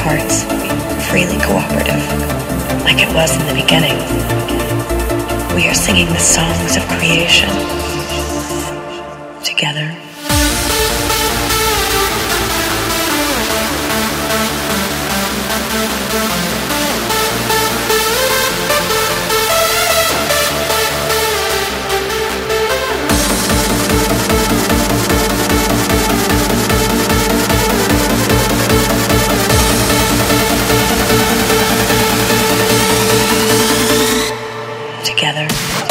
hearts, freely cooperative, like it was in the beginning. We are singing the songs of creation together. Together.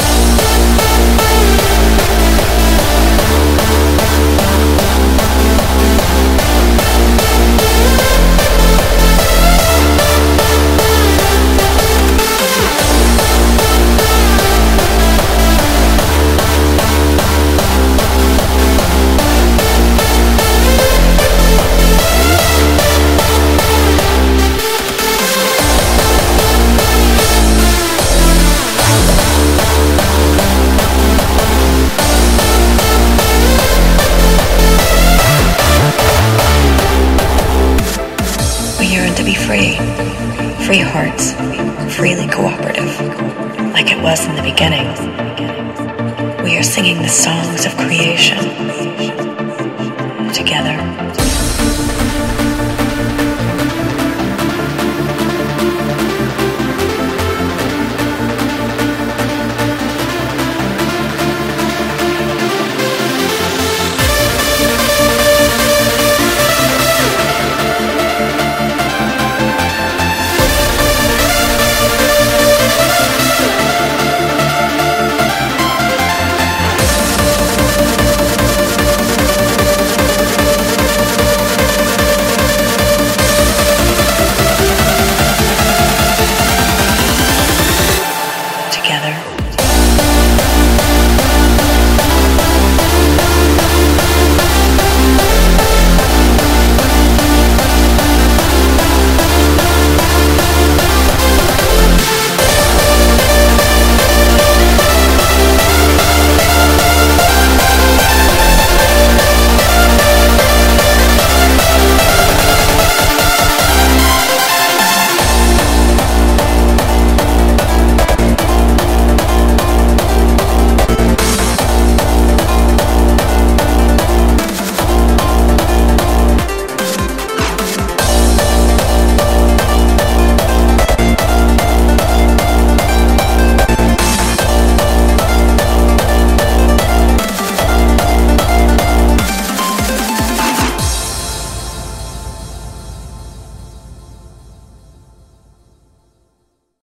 We yearn to be free, free hearts, freely cooperative, like it was in the beginning. We are singing the songs of creation together.